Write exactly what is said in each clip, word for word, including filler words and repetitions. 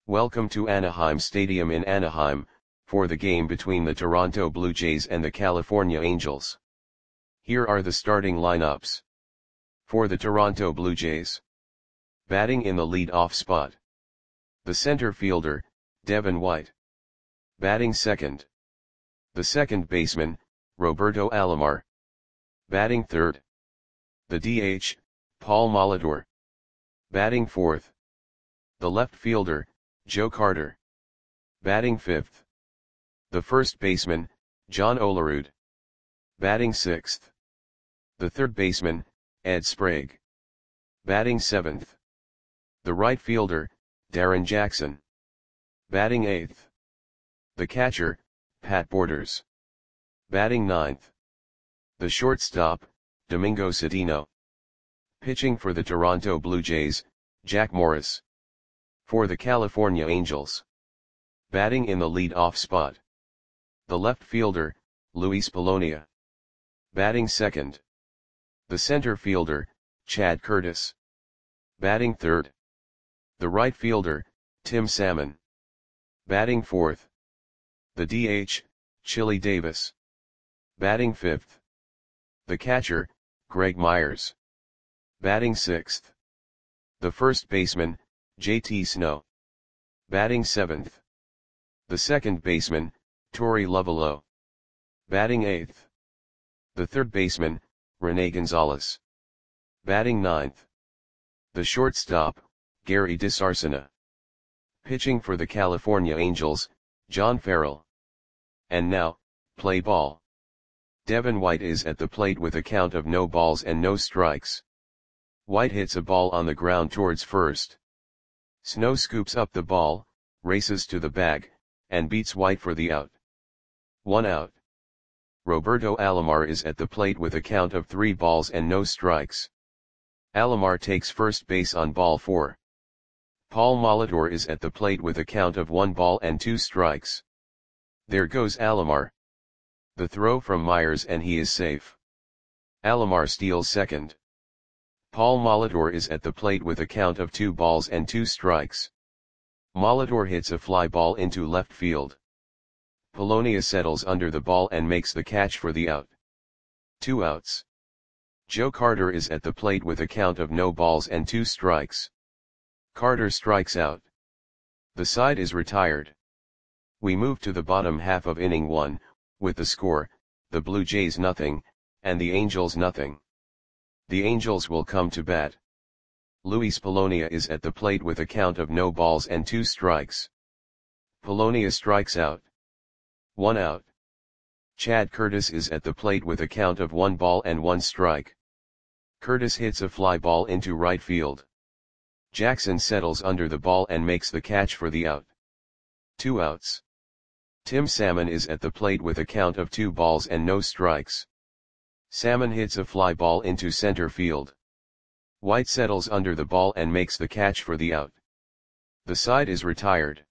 Welcome to Anaheim Stadium in Anaheim, for the game between the Toronto Blue Jays and the California Angels. Here are the starting lineups. For the Toronto Blue Jays. Batting in the lead-off spot. The center fielder, Devin White. Batting second. The second baseman, Roberto Alomar. Batting third. The D H, Paul Molitor. Batting fourth. The left fielder, Joe Carter. Batting fifth. The first baseman, John Olerud. Batting sixth. The third baseman, Ed Sprague. Batting seventh. The right fielder, Darren Jackson. Batting eighth. The catcher, Pat Borders. Batting ninth. The shortstop, Domingo Cedeno. Pitching for the Toronto Blue Jays, Jack Morris. For the California Angels. Batting in the lead-off spot. The left fielder, Luis Polonia. Batting second. The center fielder, Chad Curtis. Batting third. The right fielder, Tim Salmon. Batting fourth. The D H, Chili Davis. Batting fifth. The catcher, Greg Myers. Batting sixth. The first baseman, J T Snow. Batting seventh. The second baseman, Torey Lovullo. Batting eighth. The third baseman, Rene Gonzalez. Batting ninth. The shortstop, Gary DeSarcina. Pitching for the California Angels, John Farrell. And now, play ball. Devin White is at the plate with a count of no balls and no strikes. White hits a ball on the ground towards first. Snow scoops up the ball, races to the bag, and beats White for the out. One out. Roberto Alomar is at the plate with a count of three balls and no strikes. Alomar takes first base on ball four. Paul Molitor is at the plate with a count of one ball and two strikes. There goes Alomar. The throw from Myers and he is safe. Alomar steals second. Paul Molitor is at the plate with a count of two balls and two strikes. Molitor hits a fly ball into left field. Polonia settles under the ball and makes the catch for the out. Two outs. Joe Carter is at the plate with a count of no balls and two strikes. Carter strikes out. The side is retired. We move to the bottom half of inning one, with the score, the Blue Jays nothing, and the Angels nothing. The Angels will come to bat. Luis Polonia is at the plate with a count of no balls and two strikes. Polonia strikes out. One out. Chad Curtis is at the plate with a count of one ball and one strike. Curtis hits a fly ball into right field. Jackson settles under the ball and makes the catch for the out. Two outs. Tim Salmon is at the plate with a count of two balls and no strikes. Salmon hits a fly ball into center field. White settles under the ball and makes the catch for the out. The side is retired.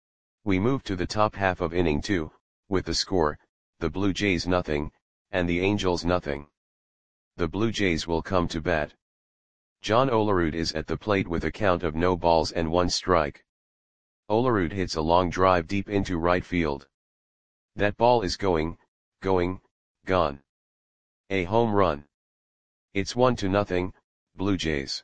We move to the top half of inning two, with the score, the Blue Jays nothing, and the Angels nothing. The Blue Jays will come to bat. John Olerud is at the plate with a count of no balls and one strike. Olerud hits a long drive deep into right field. That ball is going, going, gone. A home run. It's one to nothing, Blue Jays.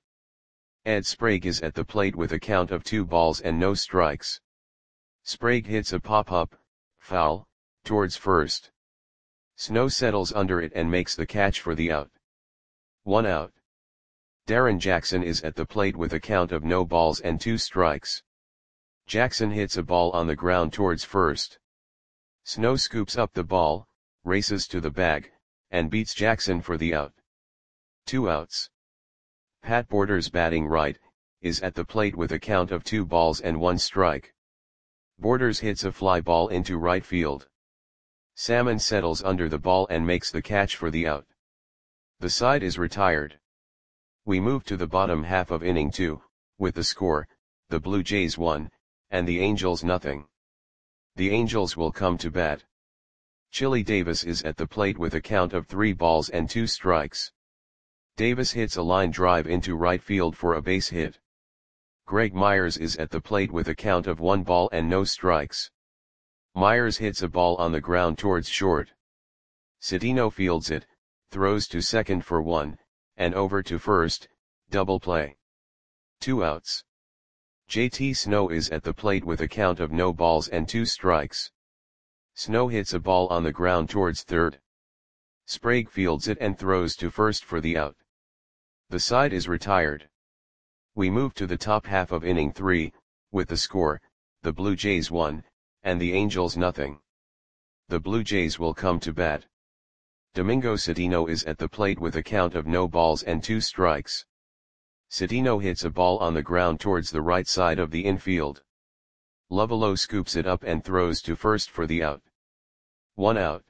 Ed Sprague is at the plate with a count of two balls and no strikes. Sprague hits a pop-up, foul, towards first. Snow settles under it and makes the catch for the out. One out. Darren Jackson is at the plate with a count of no balls and two strikes. Jackson hits a ball on the ground towards first. Snow scoops up the ball, races to the bag, and beats Jackson for the out. Two outs. Pat Borders batting right, is at the plate with a count of two balls and one strike. Borders hits a fly ball into right field. Salmon settles under the ball and makes the catch for the out. The side is retired. We move to the bottom half of inning two, with the score, the Blue Jays one, and the Angels nothing. The Angels will come to bat. Chili Davis is at the plate with a count of three balls and two strikes. Davis hits a line drive into right field for a base hit. Greg Myers is at the plate with a count of one ball and no strikes. Myers hits a ball on the ground towards short. Cedeno fields it, throws to second for one, and over to first, double play. Two outs. J T Snow is at the plate with a count of no balls and two strikes. Snow hits a ball on the ground towards third. Sprague fields it and throws to first for the out. The side is retired. We move to the top half of inning three, with the score, the Blue Jays one, and the Angels nothing. The Blue Jays will come to bat. Domingo Cedeno is at the plate with a count of no balls and two strikes. Cedeno hits a ball on the ground towards the right side of the infield. Lovullo scoops it up and throws to first for the out. One out.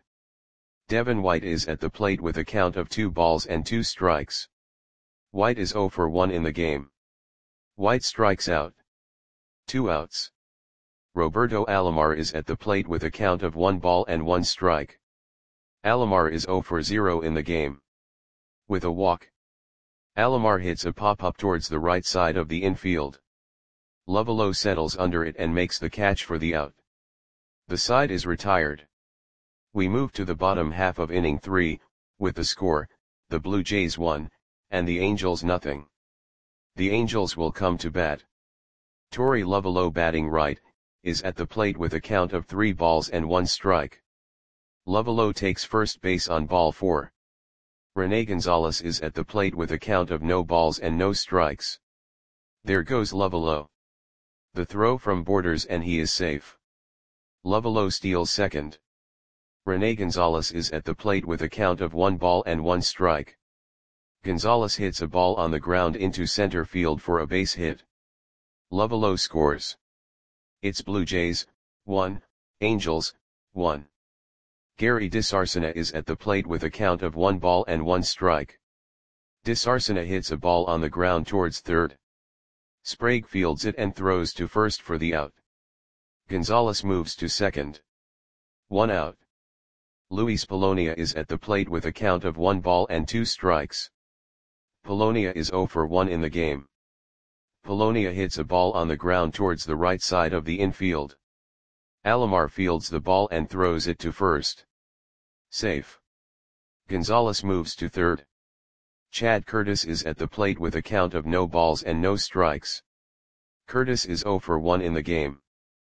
Devin White is at the plate with a count of two balls and two strikes. White is oh for one in the game. White strikes out. Two outs. Roberto Alomar is at the plate with a count of one ball and one strike. Alomar is oh for zero in the game. With a walk. Alomar hits a pop-up towards the right side of the infield. Lovullo settles under it and makes the catch for the out. The side is retired. We move to the bottom half of inning three, with the score, the Blue Jays one, and the Angels nothing. The Angels will come to bat. Torey Lovullo batting right, is at the plate with a count of three balls and one strike. Lovullo takes first base on ball four. Rene Gonzalez is at the plate with a count of no balls and no strikes. There goes Lovullo. The throw from Borders and he is safe. Lovullo steals second. Rene Gonzalez is at the plate with a count of one ball and one strike. Gonzalez hits a ball on the ground into center field for a base hit. Lovullo scores. It's Blue Jays, one, Angels, one. Gary DeSarcina is at the plate with a count of one ball and one strike. DeSarcina hits a ball on the ground towards third. Sprague fields it and throws to first for the out. Gonzalez moves to second. One out. Luis Polonia is at the plate with a count of one ball and two strikes. Polonia is oh for one in the game. Polonia hits a ball on the ground towards the right side of the infield. Alomar fields the ball and throws it to first. Safe. Gonzalez moves to third. Chad Curtis is at the plate with a count of no balls and no strikes. Curtis is oh for one in the game.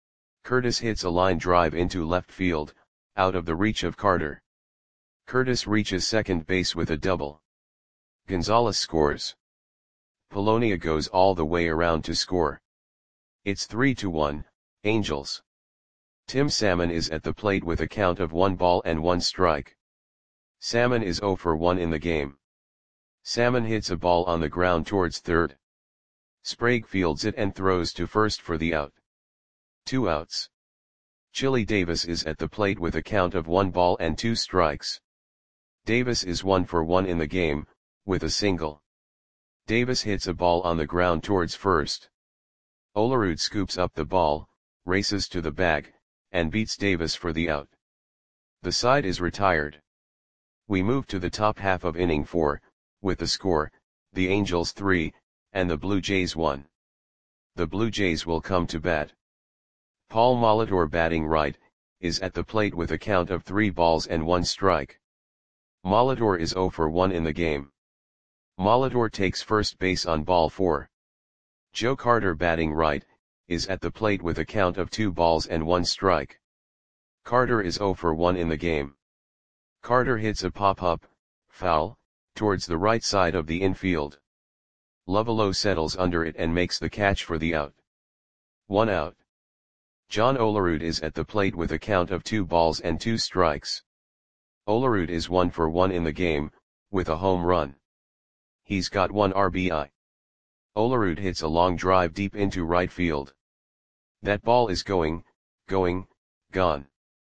Curtis hits a line drive into left field, out of the reach of Carter. Curtis reaches second base with a double. Gonzalez scores. Polonia goes all the way around to score. It's three to one, Angels. Tim Salmon is at the plate with a count of one ball and one strike. Salmon is oh for one in the game. Salmon hits a ball on the ground towards third. Sprague fields it and throws to first for the out. Two outs. Chili Davis is at the plate with a count of one ball and two strikes. Davis is one for one in the game, with a single. Davis hits a ball on the ground towards first. Olerud scoops up the ball, races to the bag, and beats Davis for the out. The side is retired. We move to the top half of inning four, with the score, the Angels three, and the Blue Jays one. The Blue Jays will come to bat. Paul Molitor batting right, is at the plate with a count of three balls and one strike. Molitor is oh for one in the game. Molitor takes first base on ball four. Joe Carter batting right, is at the plate with a count of two balls and one strike. Carter is oh for one in the game. Carter hits a pop-up, foul, towards the right side of the infield. Lovullo settles under it and makes the catch for the out. One out. John Olerud is at the plate with a count of two balls and two strikes. Olerud is one for one in the game, with a home run. He's got one R B I. Olerud hits a long drive deep into right field. That ball is going, going, gone.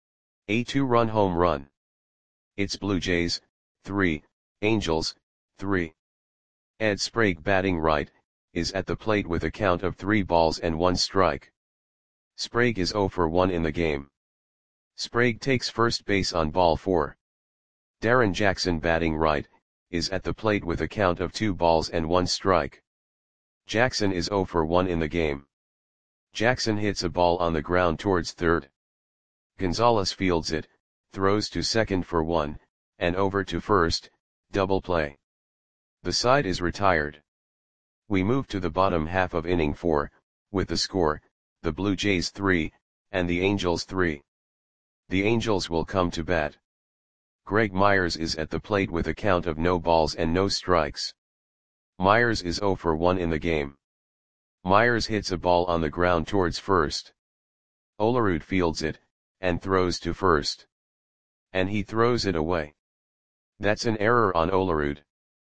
A two-run home run. It's Blue Jays, three, Angels, three. Ed Sprague batting right, is at the plate with a count of three balls and one strike. Sprague is oh for one in the game. Sprague takes first base on ball four. Darren Jackson batting right, is at the plate with a count of two balls and one strike. Jackson is zero for one in the game. Jackson hits a ball on the ground towards third. Gonzalez fields it, throws to second for one, and over to first, double play. The side is retired. We move to the bottom half of inning four, with the score, the Blue Jays three, and the Angels three. The Angels will come to bat. Greg Myers is at the plate with a count of no balls and no strikes. Myers is zero for one in the game. Myers hits a ball on the ground towards first. Olerud fields it, and throws to first. And he throws it away. That's an error on Olerud.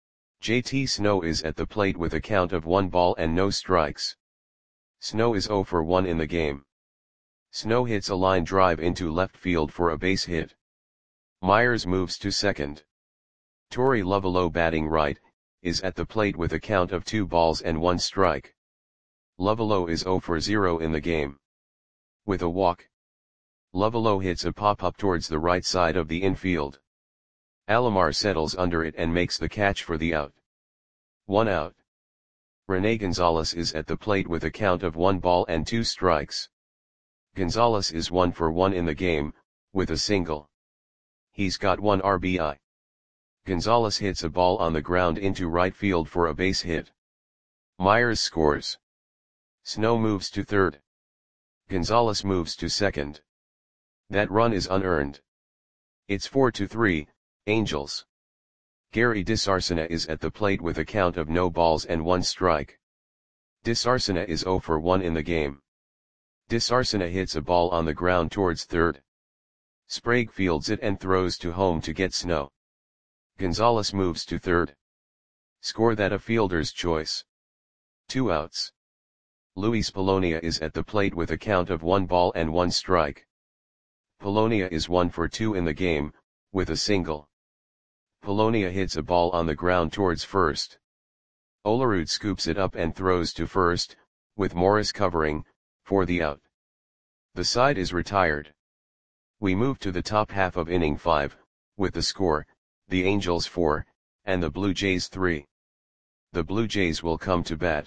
J T Snow is at the plate with a count of one ball and no strikes. Snow is zero for one in the game. Snow hits a line drive into left field for a base hit. Myers moves to second. Torey Lovullo, batting right, is at the plate with a count of two balls and one strike. Lovullo is zero for zero in the game. With a walk, Lovullo hits a pop-up towards the right side of the infield. Alomar settles under it and makes the catch for the out. One out. Rene Gonzalez is at the plate with a count of one ball and two strikes. Gonzalez is one for one in the game, with a single. He's got one R B I. Gonzalez hits a ball on the ground into right field for a base hit. Myers scores. Snow moves to third. Gonzalez moves to second. That run is unearned. It's four to three, Angels. Gary DeSarcina is at the plate with a count of no balls and one strike. DeSarcina is zero for one in the game. DeSarcina hits a ball on the ground towards third. Sprague fields it and throws to home to get Snow. Gonzalez moves to third. Score that a fielder's choice. Two outs. Luis Polonia is at the plate with a count of one ball and one strike. Polonia is one for two in the game, with a single. Polonia hits a ball on the ground towards first. Olerud scoops it up and throws to first, with Morris covering, for the out. The side is retired. We move to the top half of inning five, with the score, the Angels four, and the Blue Jays three. The Blue Jays will come to bat.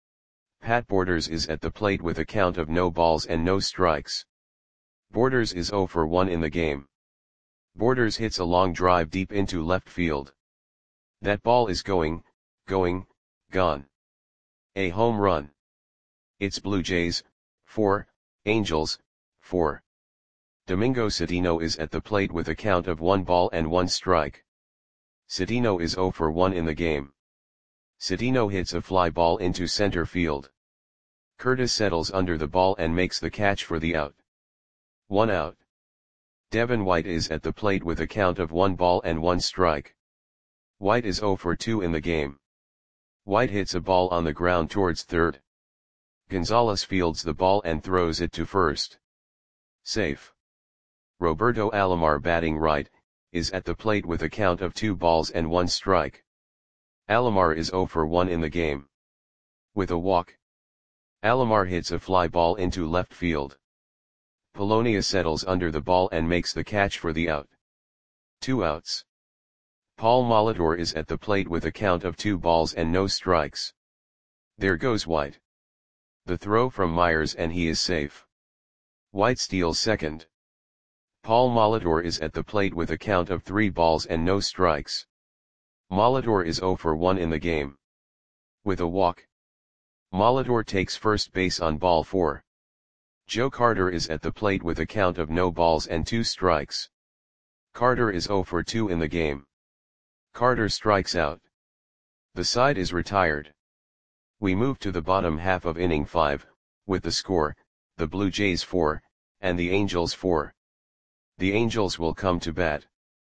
Pat Borders is at the plate with a count of no balls and no strikes. Borders is zero for one in the game. Borders hits a long drive deep into left field. That ball is going, going, gone. A home run. It's Blue Jays, four, Angels, four. Domingo Cedeno is at the plate with a count of one ball and one strike. Cedeno is zero for one in the game. Cedeno hits a fly ball into center field. Curtis settles under the ball and makes the catch for the out. One out. Devin White is at the plate with a count of one ball and one strike. White is zero for two in the game. White hits a ball on the ground towards third. Gonzalez fields the ball and throws it to first. Safe. Roberto Alomar, batting right, is at the plate with a count of two balls and one strike. Alomar is zero for one in the game. With a walk, Alomar hits a fly ball into left field. Polonia settles under the ball and makes the catch for the out. Two outs. Paul Molitor is at the plate with a count of two balls and no strikes. There goes White. The throw from Myers and he is safe. White steals second. Paul Molitor is at the plate with a count of three balls and no strikes. Molitor is zero for one in the game. With a walk, Molitor takes first base on ball four. Joe Carter is at the plate with a count of no balls and two strikes. Carter is zero for two in the game. Carter strikes out. The side is retired. We move to the bottom half of inning five, with the score, the Blue Jays four, and the Angels four. The Angels will come to bat.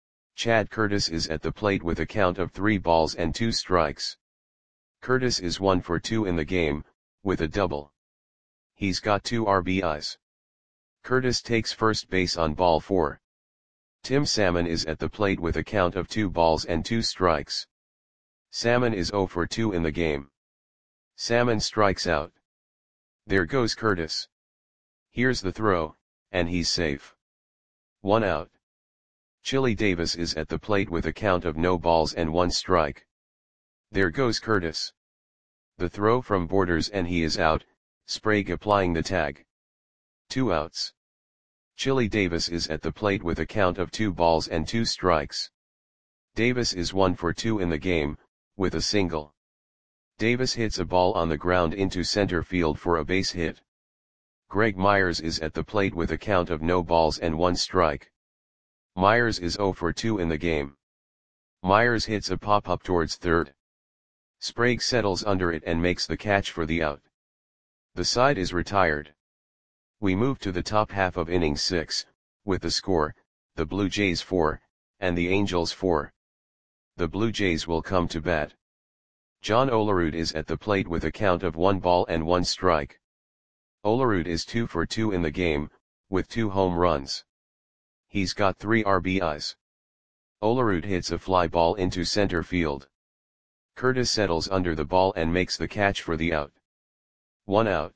Chad Curtis is at the plate with a count of three balls and two strikes. Curtis is one for two in the game, with a double. He's got two R B Is. Curtis takes first base on ball four. Tim Salmon is at the plate with a count of two balls and two strikes. Salmon is zero for two in the game. Salmon strikes out. There goes Curtis. Here's the throw, and he's safe. One out. Chili Davis is at the plate with a count of no balls and one strike. There goes Curtis. The throw from Borders and he is out, Sprague applying the tag. Two outs. Chili Davis is at the plate with a count of two balls and two strikes. Davis is one for two in the game, with a single. Davis hits a ball on the ground into center field for a base hit. Greg Myers is at the plate with a count of no balls and one strike. Myers is zero for two in the game. Myers hits a pop-up towards third. Sprague settles under it and makes the catch for the out. The side is retired. We move to the top half of inning six, with the score, the Blue Jays four, and the Angels four. The Blue Jays will come to bat. John Olerud is at the plate with a count of one ball and one strike. Olerud is two for two in the game, with two home runs. He's got three R B Is. Olerud hits a fly ball into center field. Curtis settles under the ball and makes the catch for the out. One out.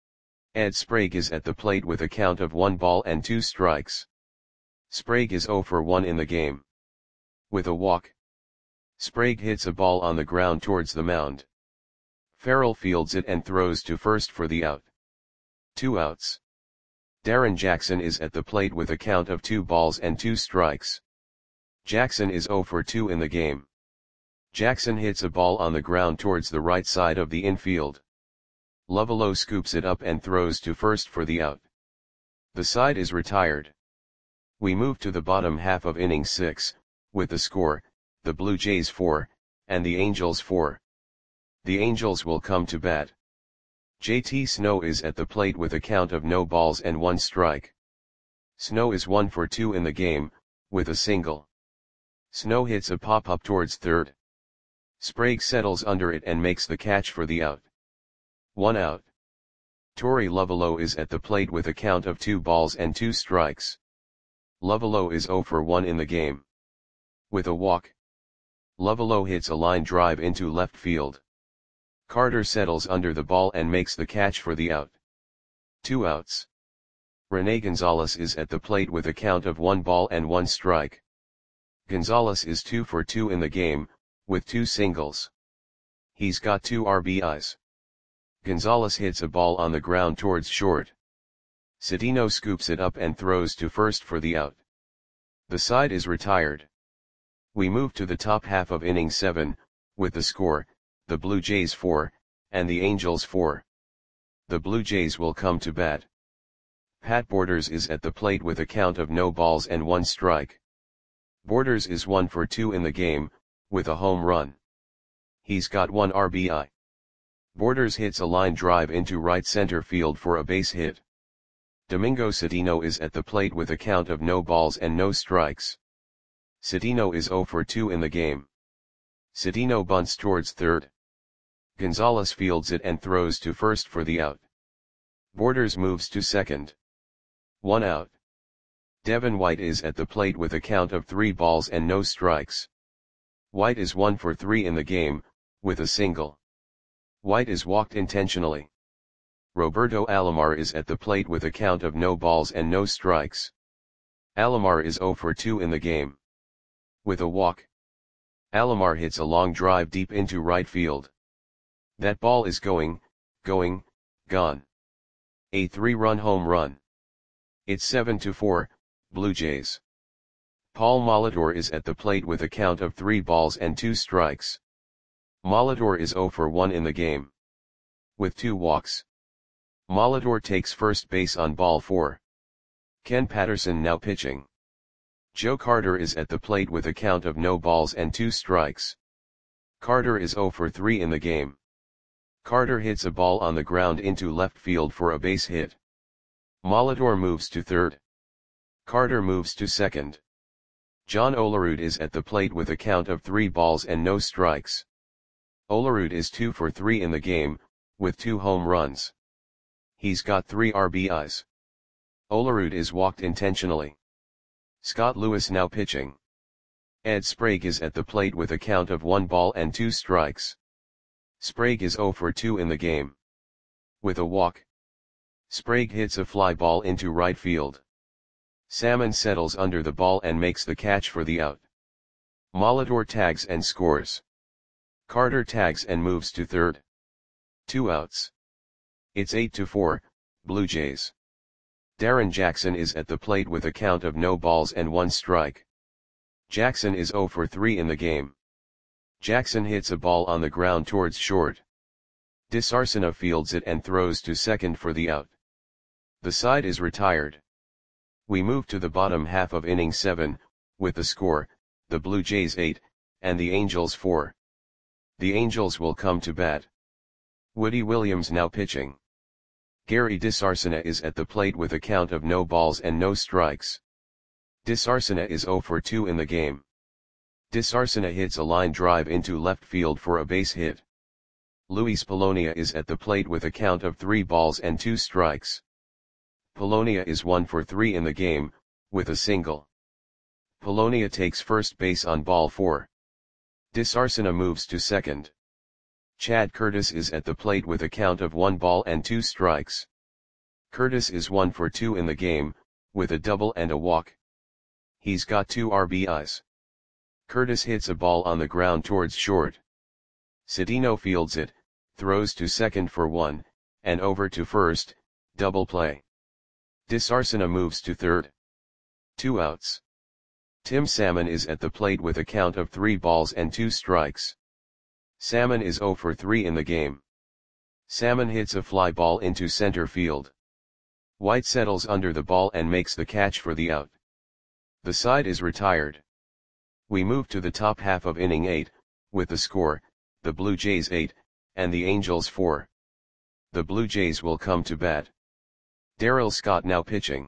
Ed Sprague is at the plate with a count of one ball and two strikes. Sprague is zero for one in the game. With a walk. Sprague hits a ball on the ground towards the mound. Farrell fields it and throws to first for the out. Two outs. Darren Jackson is at the plate with a count of two balls and two strikes. Jackson is zero for two in the game. Jackson hits a ball on the ground towards the right side of the infield. Lovelo scoops it up and throws to first for the out. The side is retired. We move to the bottom half of inning six, with the score, the Blue Jays four, and the Angels four. The Angels will come to bat. J T Snow is at the plate with a count of no balls and one strike. Snow is one for two in the game, with a single. Snow hits a pop-up towards third. Sprague settles under it and makes the catch for the out. One out. Torey Lovelo is at the plate with a count of two balls and two strikes. Lovelo is zero for one in the game. With a walk. Lovelo hits a line drive into left field. Carter settles under the ball and makes the catch for the out. Two outs. Rene Gonzalez is at the plate with a count of one ball and one strike. Gonzalez is two for two in the game, with two singles. He's got two R B Is. Gonzalez hits a ball on the ground towards short. Cedeno scoops it up and throws to first for the out. The side is retired. We move to the top half of inning seven, with the score, the Blue Jays four, and the Angels four. The Blue Jays will come to bat. Pat Borders is at the plate with a count of no balls and one strike. Borders is one for two in the game, with a home run. He's got one R B I. Borders hits a line drive into right center field for a base hit. Domingo Cedeno is at the plate with a count of no balls and no strikes. Cedeno is zero for two in the game. Cedeno bunts towards third. Gonzalez fields it and throws to first for the out. Borders moves to second. One out. Devin White is at the plate with a count of three balls and no strikes. White is one for three in the game, with a single. White is walked intentionally. Roberto Alomar is at the plate with a count of no balls and no strikes. Alomar is zero for two in the game. With a walk. Alomar hits a long drive deep into right field. That ball is going, going, gone. A three-run home run. It's seven to four, Blue Jays. Paul Molitor is at the plate with a count of three balls and two strikes. Molitor is zero for one in the game. With two walks. Molitor takes first base on ball four. Ken Patterson now pitching. Joe Carter is at the plate with a count of no balls and two strikes. Carter is zero for three in the game. Carter hits a ball on the ground into left field for a base hit. Molitor moves to third. Carter moves to second. John Olerud is at the plate with a count of three balls and no strikes. Olerud is two for three in the game, with two home runs. He's got three R B Is. Olerud is walked intentionally. Scott Lewis now pitching. Ed Sprague is at the plate with a count of one ball and two strikes. Sprague is zero for two in the game. With a walk. Sprague hits a fly ball into right field. Salmon settles under the ball and makes the catch for the out. Molitor tags and scores. Carter tags and moves to third. Two outs. It's eight to four, Blue Jays. Darren Jackson is at the plate with a count of no balls and one strike. Jackson is oh for three in the game. Jackson hits a ball on the ground towards short. DeSarcina fields it and throws to second for the out. The side is retired. We move to the bottom half of inning seven, with the score, the Blue Jays eight, and the Angels four. The Angels will come to bat. Woody Williams now pitching. Gary DeSarcina is at the plate with a count of no balls and no strikes. DeSarcina is oh for two in the game. DeSarcina hits a line drive into left field for a base hit. Luis Polonia is at the plate with a count of three balls and two strikes. Polonia is one for three in the game, with a single. Polonia takes first base on ball four. DeSarcina moves to second. Chad Curtis is at the plate with a count of one ball and two strikes. Curtis is one for two in the game, with a double and a walk. He's got two R B Is. Curtis hits a ball on the ground towards short. Cedeno fields it, throws to second for one, and over to first, double play. DeSarcina moves to third. Two outs. Tim Salmon is at the plate with a count of three balls and two strikes. Salmon is oh for three in the game. Salmon hits a fly ball into center field. White settles under the ball and makes the catch for the out. The side is retired. We move to the top half of inning eight, with the score, the Blue Jays eight, and the Angels four. The Blue Jays will come to bat. Darryl Scott now pitching.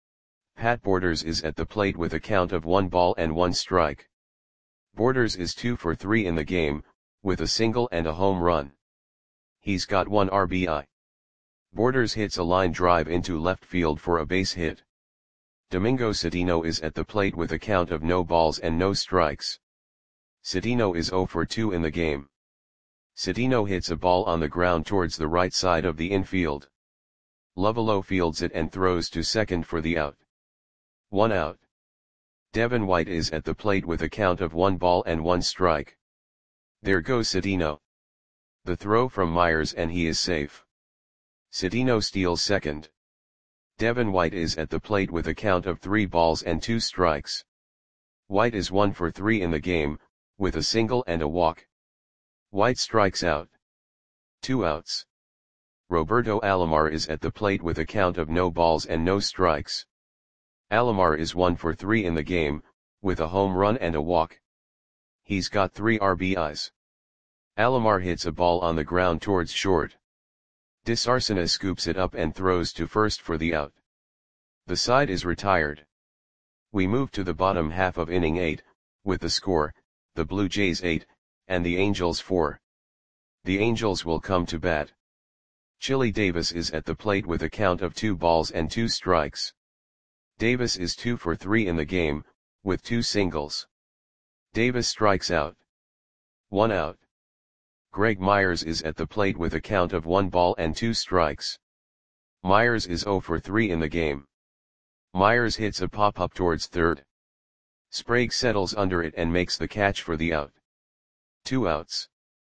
Pat Borders is at the plate with a count of one ball and one strike. Borders is two for three in the game, with a single and a home run. He's got one R B I. Borders hits a line drive into left field for a base hit. Domingo Cedeno is at the plate with a count of no balls and no strikes. Cedeno is oh for two in the game. Cedeno hits a ball on the ground towards the right side of the infield. Lovullo fields it and throws to second for the out. One out. Devin White is at the plate with a count of one ball and one strike. There goes Cedeno. The throw from Myers and he is safe. Cedeno steals second. Devin White is at the plate with a count of three balls and two strikes. White is one for three in the game, with a single and a walk. White strikes out. Two outs. Roberto Alomar is at the plate with a count of no balls and no strikes. Alomar is one for three in the game, with a home run and a walk. He's got three R B Is. Alomar hits a ball on the ground towards short. DeSarcina scoops it up and throws to first for the out. The side is retired. We move to the bottom half of inning eight, with the score, the Blue Jays eight, and the Angels four. The Angels will come to bat. Chili Davis is at the plate with a count of two balls and two strikes. Davis is two for three in the game, with two singles. Davis strikes out. One out. Greg Myers is at the plate with a count of one ball and two strikes. Myers is oh for three in the game. Myers hits a pop-up towards third. Sprague settles under it and makes the catch for the out. Two outs.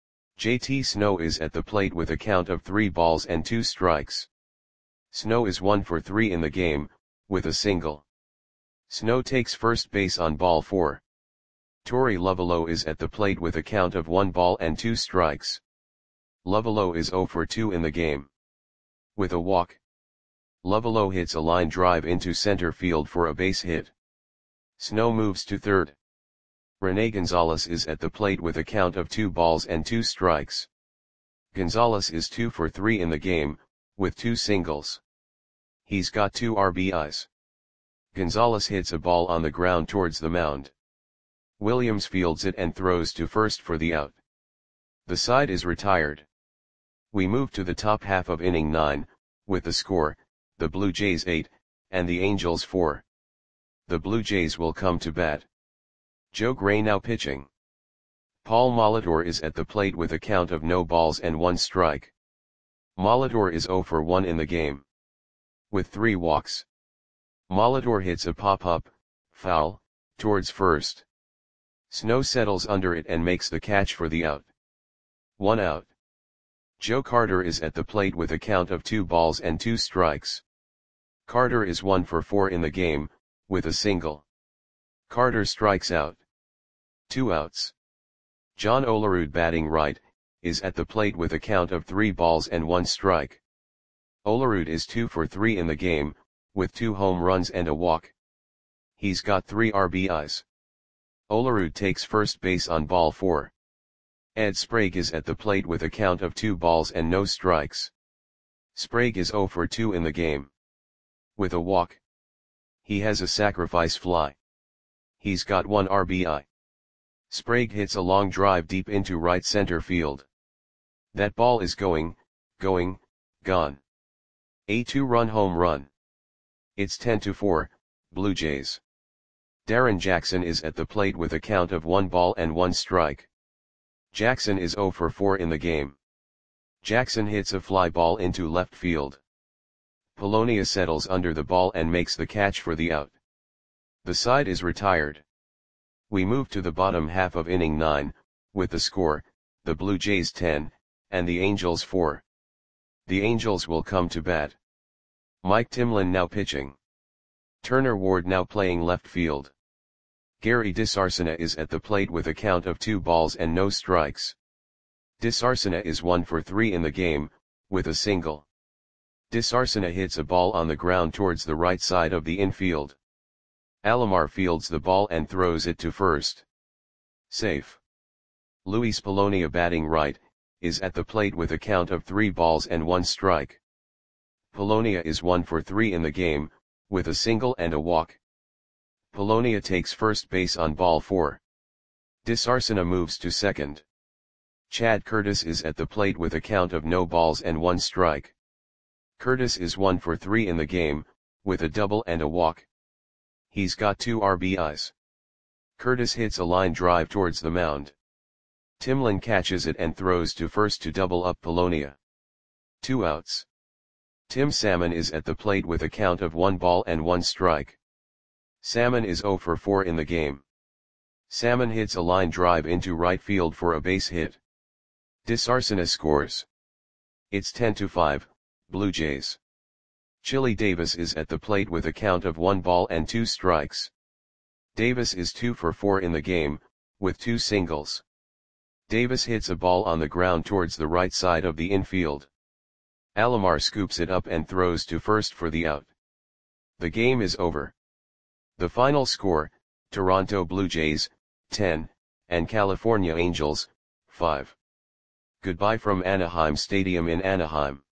J T Snow is at the plate with a count of three balls and two strikes. Snow is one for three in the game, with a single. Snow takes first base on ball four. Torey Lovullo is at the plate with a count of one ball and two strikes. Lovullo is oh for two in the game. With a walk. Lovullo hits a line drive into center field for a base hit. Snow moves to third. Rene Gonzalez is at the plate with a count of two balls and two strikes. Gonzalez is two for three in the game, with two singles. He's got two R B Is. Gonzalez hits a ball on the ground towards the mound. Williams fields it and throws to first for the out. The side is retired. We move to the top half of inning nine, with the score, the Blue Jays eight, and the Angels four. The Blue Jays will come to bat. Joe Gray now pitching. Paul Molitor is at the plate with a count of no balls and one strike. Molitor is oh for one in the game. With three walks. Molitor hits a pop-up, foul, towards first. Snow settles under it and makes the catch for the out. One out. Joe Carter is at the plate with a count of two balls and two strikes. Carter is one for four in the game, with a single. Carter strikes out. Two outs. John Olerud, batting right, is at the plate with a count of three balls and one strike. Olerud is two for three in the game, with two home runs and a walk. He's got three R B Is. Olerud takes first base on ball four. Ed Sprague is at the plate with a count of two balls and no strikes. Sprague is zero for two in the game. With a walk. He has a sacrifice fly. He's got one R B I. Sprague hits a long drive deep into right center field. That ball is going, going, gone. A two-run home run. It's ten to four, Blue Jays. Darren Jackson is at the plate with a count of one ball and one strike. Jackson is zero for four in the game. Jackson hits a fly ball into left field. Polonia settles under the ball and makes the catch for the out. The side is retired. We move to the bottom half of inning nine, with the score, the Blue Jays ten, and the Angels four. The Angels will come to bat. Mike Timlin now pitching. Turner Ward now playing left field. Gary DeSarcina is at the plate with a count of two balls and no strikes. DeSarcina is one for three in the game, with a single. DeSarcina hits a ball on the ground towards the right side of the infield. Alomar fields the ball and throws it to first. Safe. Luis Polonia, batting right, is at the plate with a count of three balls and one strike. Polonia is one for three in the game, with a single and a walk. Polonia takes first base on ball four. DeSarcina moves to second. Chad Curtis is at the plate with a count of no balls and one strike. Curtis is one for three in the game, with a double and a walk. He's got two R B Is. Curtis hits a line drive towards the mound. Timlin catches it and throws to first to double up Polonia. Two outs. Tim Salmon is at the plate with a count of one ball and one strike. Salmon is zero for four in the game. Salmon hits a line drive into right field for a base hit. DeSarcina scores. It's ten to five, Blue Jays. Chili Davis is at the plate with a count of one ball and two strikes. Davis is two for four in the game, with two singles. Davis hits a ball on the ground towards the right side of the infield. Alomar scoops it up and throws to first for the out. The game is over. The final score, Toronto Blue Jays, ten, and California Angels, five. Goodbye from Anaheim Stadium in Anaheim.